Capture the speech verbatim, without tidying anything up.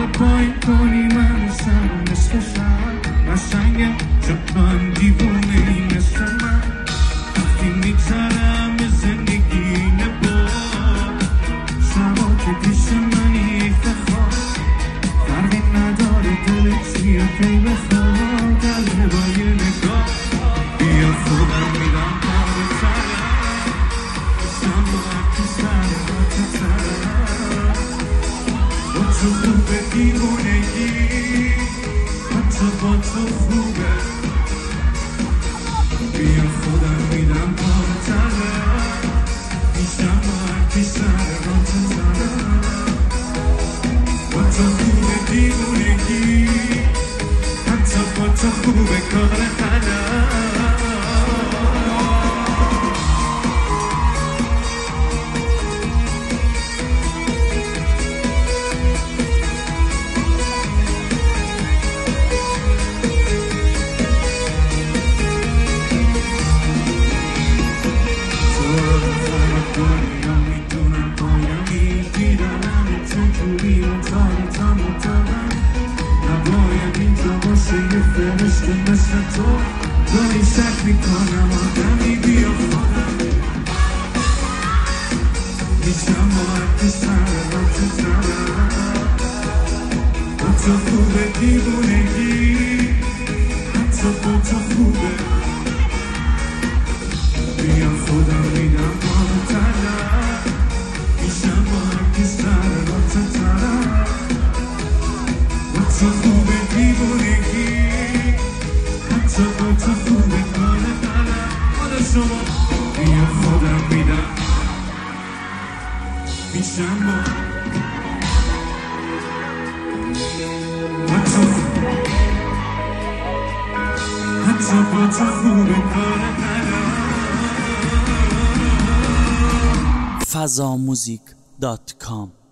دوباره پایین کنی من سر مثل شب قشنگه چون تو هم دیوونه ای مثل من وقتی میگذرم به زندگی نبا شبا که پیش منی افتخار فرقی نداره دلت چیه کی بخواه دل با یه نگاه بیا خودم میدم پاره سرم بسم باید تو سر حتی سرم با تو خوبه دیوونگی حتی با تو خوبه بیا خودم میدم پاره سرم میشم باید تو سر حتی سرم با تو خوبه دیوونگی حتی با تو خوبه کار خلم فرشته مثل تو داری شک میکنم آدمی بیا خودم میشم باید که سر را تو سرم با تو خوبه دیوونگی حتی با تو خوبه بیا خودم میدم بالا ترم میشم باید که سر را تو سرم با تو خوبه دیوونگی تو با تو خوبه کار دلم حالا شما بیا خودم میدم میشم با حتی حتی با تو خوبه کار دلم فضاموزیک دات کام